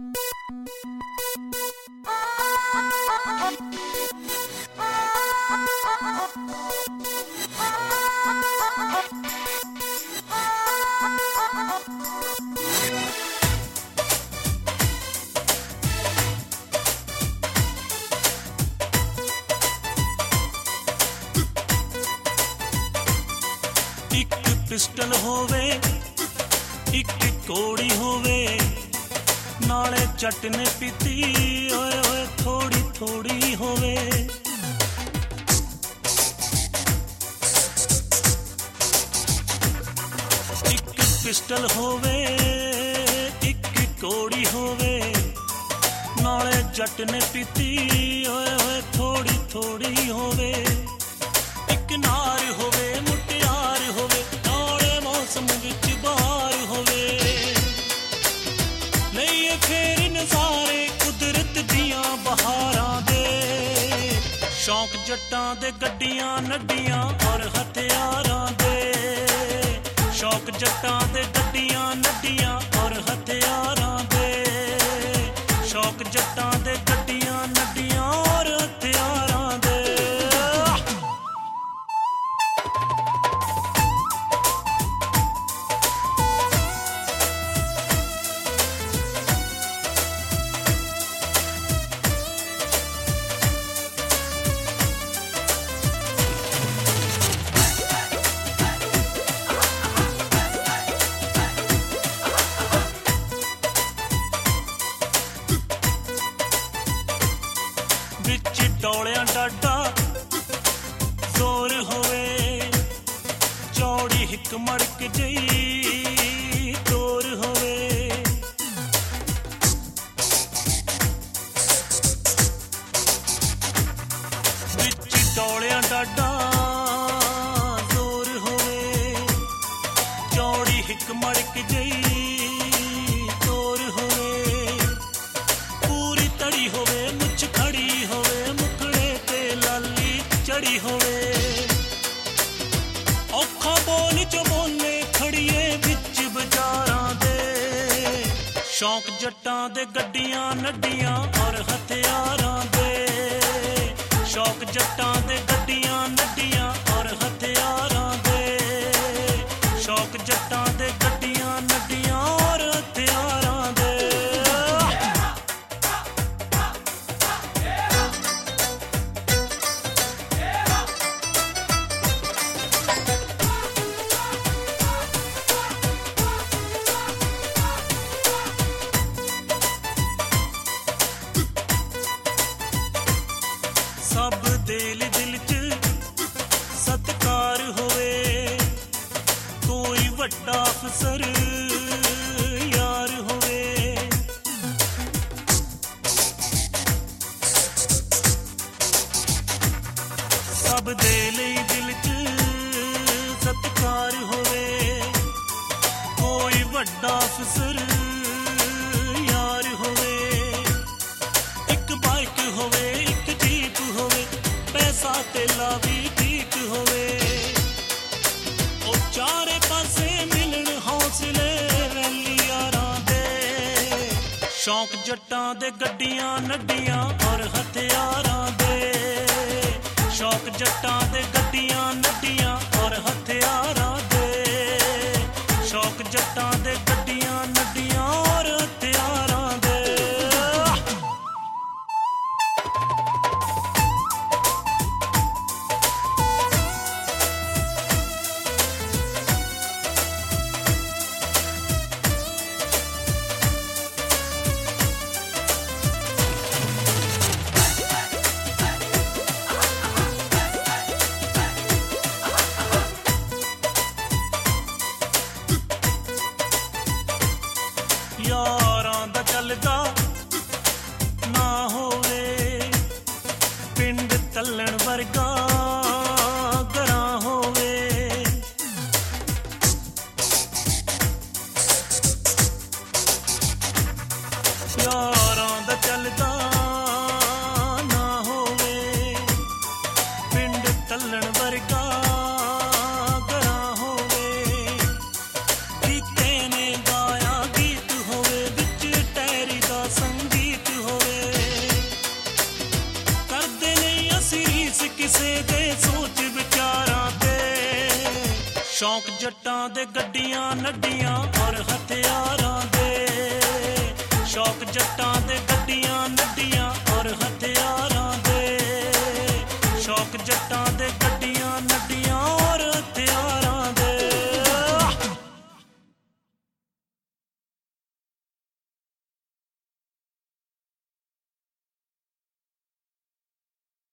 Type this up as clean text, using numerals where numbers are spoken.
ਇੱਕ ਪਿਸਟਲ ਹੋਵੇ, ਇੱਕ ਕੋੜੀ ਹੋਵੇ, ਨਾਲੇ ਚਟਨੇ ਪੀਤੀ ਓਏ ਓਏ ਥੋੜੀ ਥੋੜੀ ਹੋਵੇ। ਇੱਕ ਪਿਸਟਲ ਹੋਵੇ, ਇੱਕ ਕੋੜੀ ਹੋਵੇ, ਨਾਲੇ ਚਟਨੇ ਪੀਤੀ ਓਏ ਓਏ ਥੋੜੀ ਥੋੜੀ ਹੋਵੇ। ਇੱਕ ਨਾਰ ਹੋਵੇ, ਮੁਟਿਆਰ ਹੋਵੇ, ਨਾਲੇ ਮੌਸਮ ਵਿੱਚ ਬਹਾਰ ਹੋਵੇ। ਲਈਏ ਫੇਰ ਨਜ਼ਾਰੇ ਕੁਦਰਤ ਦੀਆਂ ਬਹਾਰਾਂ ਦੇ, ਸ਼ੌਂਕ ਜੱਟਾਂ ਦੇ ਗੱਡੀਆਂ ਨੱਡੀਆਂ ਔਰ ਹਥਿਆਰਾਂ ਦੇ। ਸ਼ੌਂਕ ਜੱਟਾਂ ਦੇ ਗੱਡੀਆਂ ਨੱਡੀਆਂ ਔਰ ਹਥਿਆਰਾਂ ਦੇ। ਸ਼ੌਂਕ ਜੱਟਾਂ ਦੇ ਗੱਡੀਆਂ ਨੱਡੀਆਂ ਔਰ ਹਥਿਆਰਾਂ ਦੇ। ਵਿੱਚ ਡੋਲਿਆਂ ਡਾਡਾ ਜ਼ੋਰ ਹੋਵੇ, ਚੌੜੀ ਹਿੱਕ ਮੜਕ ਜਈ ਤੋਰ ਹੋਵੇ। ਵਿੱਚ ਡੋਲਿਆਂ ਡਾਡਾ ਜ਼ੋਰ ਹੋਵੇ, ਚੌੜੀ ਹਿੱਕ ਮੜਕ ਜਈ ਤੋਰ ਹੋਵੇ। ਪੂਰੀ ਤੜੀ ਹੋਵੇ, ਮੁੱਛ ਖੜੀ ਹੋਵੇ, ਮੁਖੜੇ ਤੇ ਲਾਲੀ ਚੜੀ ਹੋਵੇ। ਔਖਾ ਬੋਲ ਚ ਬੋਲੇ ਖੜੀਏ ਵਿੱਚ ਬਾਜ਼ਾਰਾਂ ਦੇ। ਸ਼ੌਂਕ ਜੱਟਾਂ ਦੇ ਗੱਡੀਆਂ ਨੱਡੀਆਂ ਔਰ ਹਥਿਆਰਾਂ ਦੇ। ਸ਼ੌਂਕ ਜੱਟਾਂ ਦੇ ਗੱਡੀਆਂ ਨੱਡੀਆਂ ਔਰ ਹਥਿਆਰਾਂ ਦੇ। ਸ਼ੌਂਕ ਜੱਟਾਂ ਦੇ ਗੱਡੀਆਂ ਨੱਡੀਆਂ ਔਰ ਹਥਿਆਰਾਂ ਦੇ। ਸਭ ਦਿਲ ਦਿਲ ਚ ਸਤਿਕਾਰ ਹੋਵੇ, ਕੋਈ ਵੱਡਾ ਅਫਸਰ ਯਾਰ ਹੋਵੇ। ਸਭ ਦੇ ਲਈ ਦਿਲ ਚ ਸਤਿਕਾਰ ਹੋਵੇ, ਕੋਈ ਵੱਡਾ ਅਫਸਰ ਯਾਰ ਹੋਵੇ। ਇੱਕ ਬਾਈਕ ਹੋਵੇ, ਇੱਕ ਜੀਪ ਹੋਵੇ, ਪੈਸਾ ਧੇਲਾ ਵੀ ਠੀਕ ਹੋਵੇ। ਉਹ ਚਾਰੇ ਪਾਸੇ ਮਿਲਣ ਹੌਸਲੇ ਵੈਲੀ ਯਾਰਾਂ ਦੇ। ਸ਼ੌਂਕ ਜੱਟਾਂ ਦੇ ਗੱਡੀਆਂ ਨੱਡੀਆਂ ਔਰ ਹਥਿਆਰਾਂ ਦੇ। ਸ਼ੌਂਕ ਜੱਟਾਂ ਦੇ ਗੱਡੀਆਂ ਨੱਡੀਆਂ ਔਰ ਹਥਿਆਰਾਂ ਦੇ। ਸ਼ੌਂਕ ਜੱਟਾਂ ਦੇ ਗੱਡੀਆਂ ਨੱਡੀਆਂ ਔਰ ਹਥਿਆਰਾਂ ਦੇ। ਕਿਸੇ ਦੇ ਸੋਚ ਵਿਚਾਰਾਂ ਤੇ। ਸ਼ੌਂਕ ਜੱਟਾਂ ਦੇ ਗੱਡੀਆਂ ਨੱਡੀਆਂ ਔਰ ਹਥਿਆਰਾਂ ਦੇ, ਸ਼ੌਂਕ ਜੱਟਾਂ ਦੇ